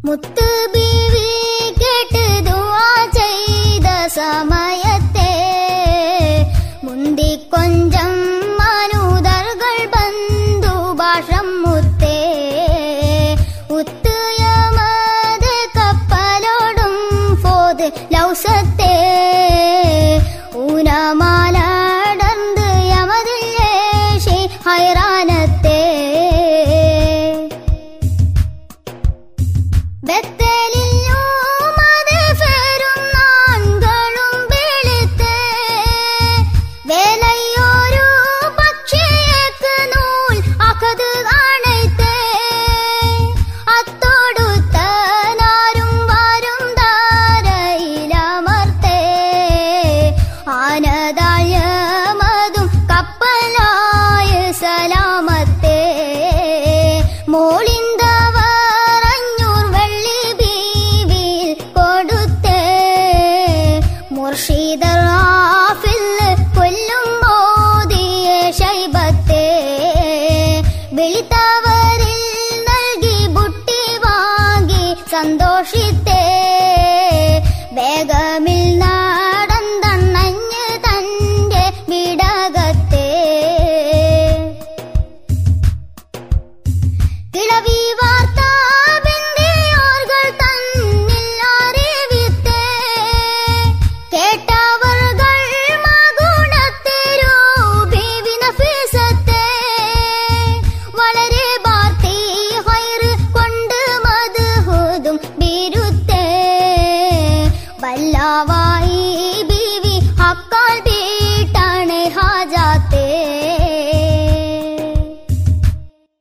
മുത്ത് ബീവി കേട്ട് ദുആ ചെയ്ത സമയത്തെ മുന്തിക്കൊഞ്ചം മനുദർകൾ ബന്ധു ഭാഷം മുത്തേ ഉത്തയമത് കപ്പലോടും ഫോത് ലൗസത്തെ ഊനമാലടർന്ന് യമതില്ലേശി ഹൈറാനത്തെ കൊല്ലും മോദിയെ ശൈബത്തെ വെളിത്തവ